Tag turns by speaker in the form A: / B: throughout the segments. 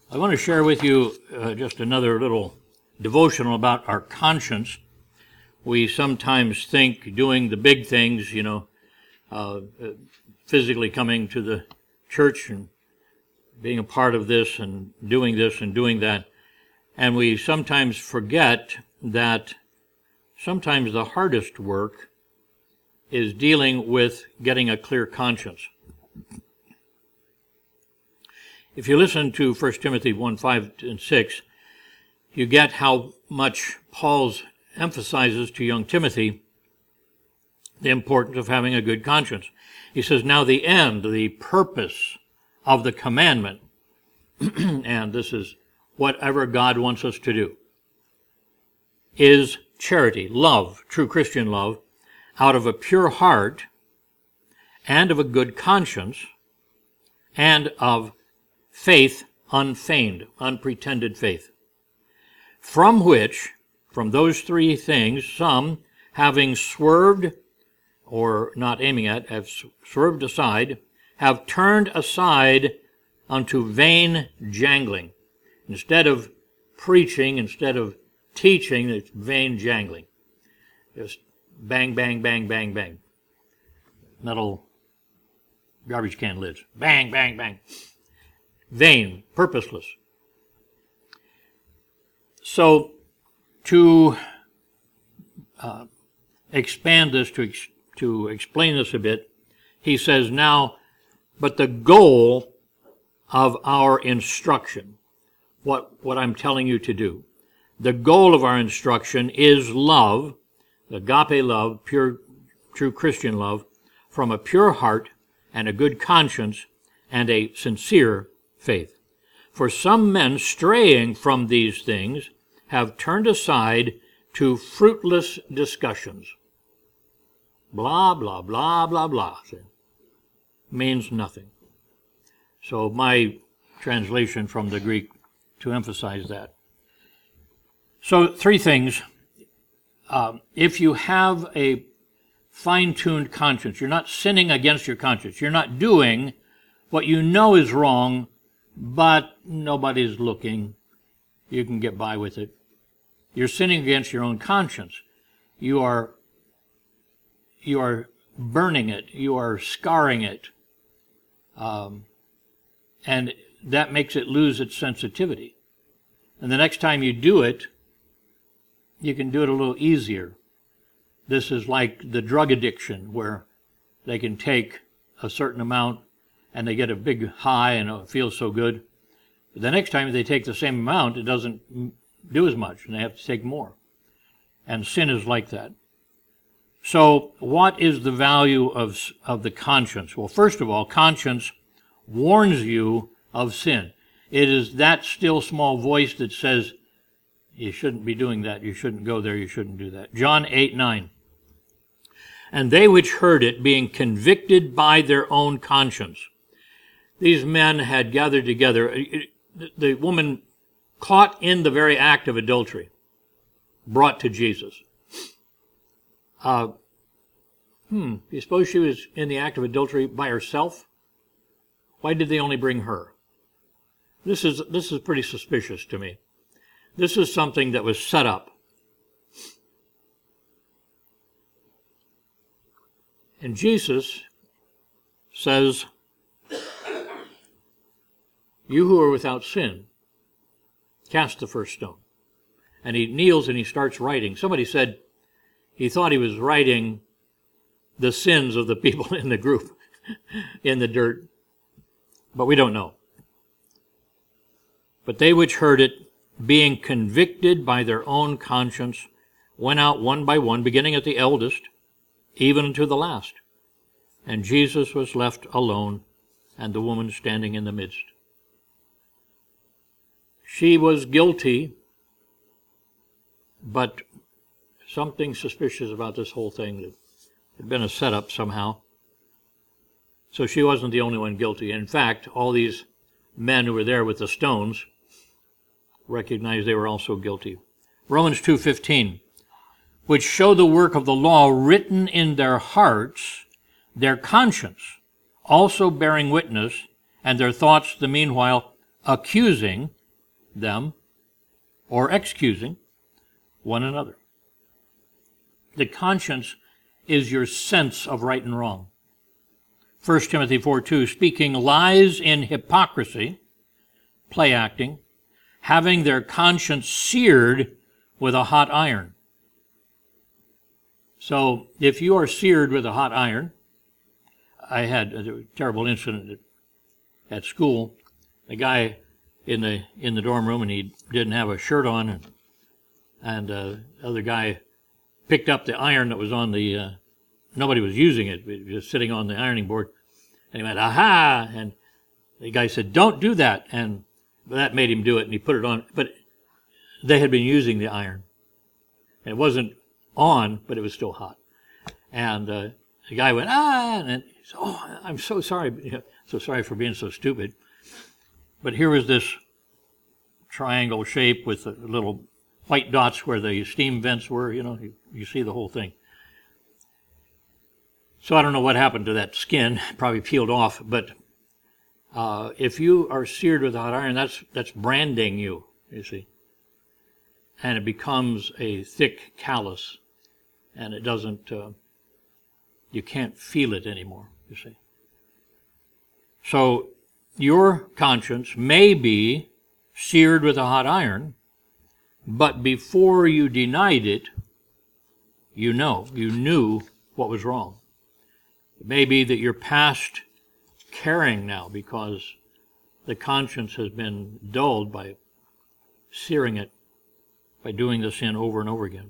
A: I want to share with you just another little devotional about our conscience. We sometimes think doing the big things, physically coming to the church and being a part of this and doing that, and we sometimes forget that sometimes the hardest work is dealing with getting a clear conscience. If you listen to 1 Timothy 1, 5 and 6, you get how much Paul emphasizes to young Timothy the importance of having a good conscience. He says, now the end, the purpose of the commandment, and this is whatever God wants us to do, is charity, love, true Christian love, out of a pure heart and of a good conscience and of faith unfeigned, unpretended faith, from those three things, some, having swerved, or not aiming at, have swerved aside, have turned aside unto vain jangling. Instead of preaching, instead of teaching, it's vain jangling. Just bang, bang, bang, bang, bang. Metal garbage can lids. Bang, bang, bang. Vain, purposeless. So, to expand this, to explain this a bit, he says, now, but the goal of our instruction, what I'm telling you to do, the goal of our instruction is love, agape love, pure, true Christian love, from a pure heart and a good conscience and a sincere faith. For some men straying from these things have turned aside to fruitless discussions. Blah, blah, blah, blah, blah. Means nothing. So my translation from the Greek to emphasize that. So three things. If you have a fine-tuned conscience, you're not sinning against your conscience. You're not doing what you know is wrong, but nobody's looking. You can get by with it. You're sinning against your own conscience. You are burning it. You are scarring it. And that makes it lose its sensitivity. And the next time you do it, you can do it a little easier. This is like the drug addiction, where they can take a certain amount and they get a big high and it feels so good. But the next time they take the same amount, it doesn't do as much and they have to take more. And sin is like that. So what is the value of the conscience? Well, first of all, conscience warns you of sin. It is that still small voice that says, you shouldn't be doing that, you shouldn't go there, you shouldn't do that. John 8:9. And they which heard it, being convicted by their own conscience. These men had gathered together. The woman caught in the very act of adultery, brought to Jesus. You suppose she was in the act of adultery by herself? Why did they only bring her? This is pretty suspicious to me. This is something that was set up. And Jesus says, you who are without sin, cast the first stone. And he kneels and he starts writing. Somebody said he thought he was writing the sins of the people in the group in the dirt. But we don't know. But they which heard it, being convicted by their own conscience, went out one by one, beginning at the eldest, even to the last. And Jesus was left alone, and the woman standing in the midst. She was guilty, but something suspicious about this whole thing. That had been a setup somehow. So she wasn't the only one guilty. In fact, all these men who were there with the stones recognized they were also guilty. Romans 2:15, which show the work of the law written in their hearts, their conscience also bearing witness, and their thoughts the meanwhile accusing them or excusing one another. The conscience is your sense of right and wrong. 1 Timothy 4:2, speaking lies in hypocrisy, play acting, having their conscience seared with a hot iron. So if you are seared with a hot iron, I had a terrible incident at school. The guy in the dorm room, and he didn't have a shirt on, and the other guy picked up the iron that was on the, nobody was using it, it was just sitting on the ironing board, and he went, aha, and the guy said, don't do that, and that made him do it, and he put it on, but they had been using the iron, and it wasn't on, but it was still hot, and the guy went, and he said, oh, I'm so sorry, so sorry for being so stupid, but here was this triangle shape with the little white dots where the steam vents were, you see the whole thing. So I don't know what happened to that skin, probably peeled off, but if you are seared with a hot iron, that's branding you see. And it becomes a thick callus, and it doesn't, you can't feel it anymore, you see. So your conscience may be seared with a hot iron, but before you denied it, you knew what was wrong. It may be that you're past caring now because the conscience has been dulled by searing it, by doing the sin over and over again.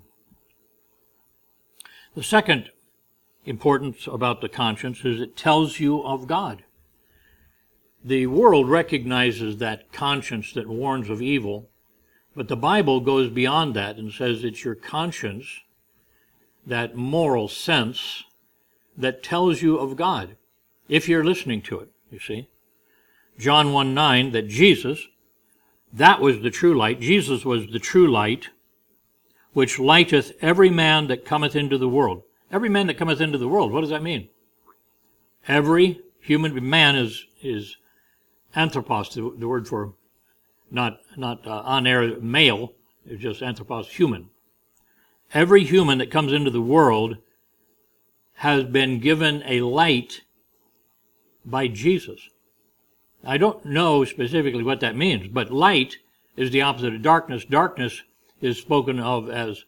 A: The second importance about the conscience is it tells you of God. The world recognizes that conscience that warns of evil, but the Bible goes beyond that and says it's your conscience, that moral sense, that tells you of God, if you're listening to it, you see. John 1:9, that Jesus, that was the true light. Jesus was the true light, which lighteth every man that cometh into the world. Every man that cometh into the world, what does that mean? Every human man is anthropos, the word for not on air male, it's just anthropos, human. Every human that comes into the world has been given a light by Jesus. I don't know specifically what that means, but light is the opposite of darkness. Darkness is spoken of as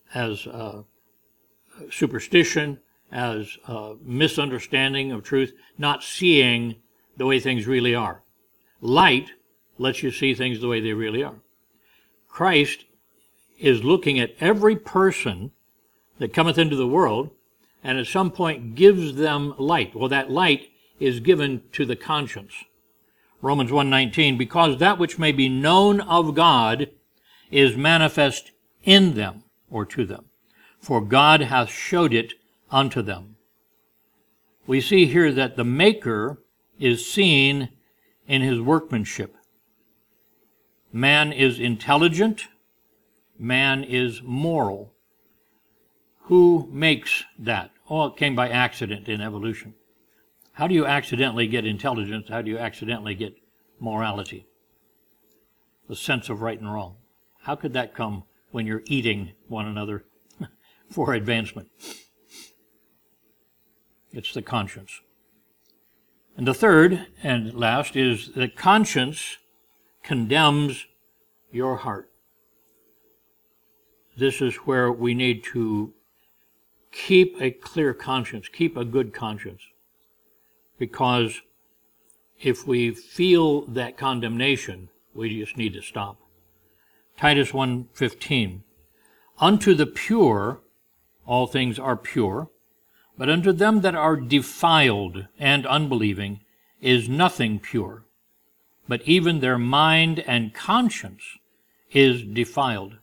A: superstition, as misunderstanding of truth, not seeing the way things really are. Light lets you see things the way they really are. Christ is looking at every person that cometh into the world, and at some point gives them light. Well, that light is given to the conscience. Romans 1:19, because that which may be known of God is manifest in them, or to them, for God hath showed it unto them. We see here that the Maker is seen in his workmanship. Man is intelligent. Man is moral. Who makes that? Oh, it came by accident in evolution. How do you accidentally get intelligence? How do you accidentally get morality? The sense of right and wrong. How could that come when you're eating one another for advancement? It's the conscience. And the third and last is that conscience condemns your heart. This is where we need to keep a clear conscience, keep a good conscience. Because if we feel that condemnation, we just need to stop. Titus 1:15, unto the pure all things are pure, but unto them that are defiled and unbelieving is nothing pure, but even their mind and conscience is defiled.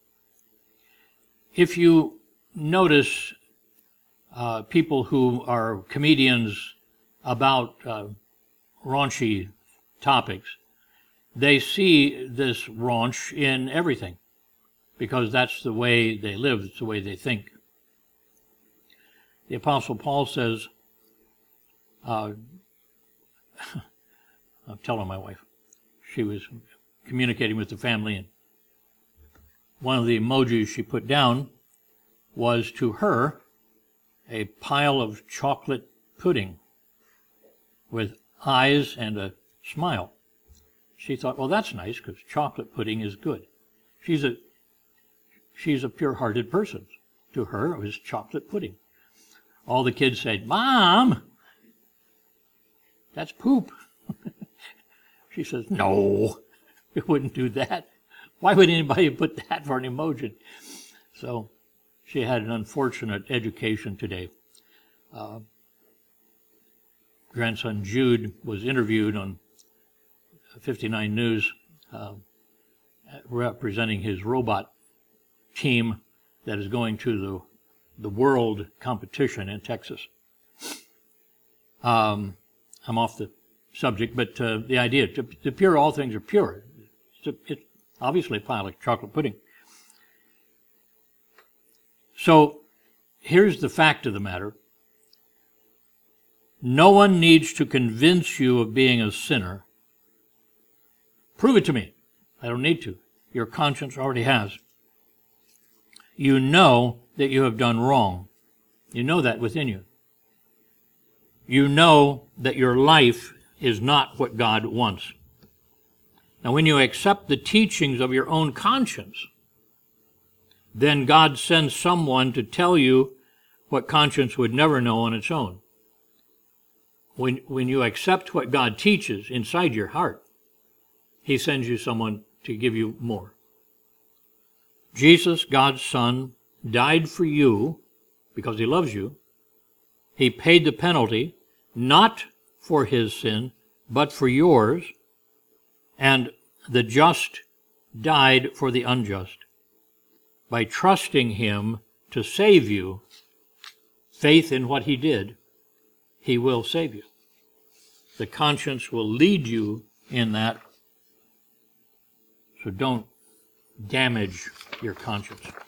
A: If you notice people who are comedians about raunchy topics, they see this raunch in everything because that's the way they live, it's the way they think. The Apostle Paul says, I'm telling my wife, she was communicating with the family, and one of the emojis she put down was, to her, a pile of chocolate pudding with eyes and a smile. She thought, well, that's nice, because chocolate pudding is good. She's a pure-hearted person. To her, it was chocolate pudding. All the kids said, Mom, that's poop. She says, no, we wouldn't do that. Why would anybody put that for an emoji? So she had an unfortunate education today. Grandson Jude was interviewed on 59 News representing his robot team that is going to the world competition in Texas. I'm off the subject, but the idea, to pure, all things are pure. It's obviously a pile of chocolate pudding. So here's the fact of the matter. No one needs to convince you of being a sinner. Prove it to me. I don't need to. Your conscience already has. You know that you have done wrong. You know that within you. You know that your life is not what God wants. Now, when you accept the teachings of your own conscience, then God sends someone to tell you what conscience would never know on its own. When you accept what God teaches inside your heart, He sends you someone to give you more. Jesus, God's Son, died for you because He loves you. He paid the penalty, not for His sin, but for yours. And the just died for the unjust. By trusting Him to save you, faith in what He did, He will save you. The conscience will lead you in that. So don't damage your conscience.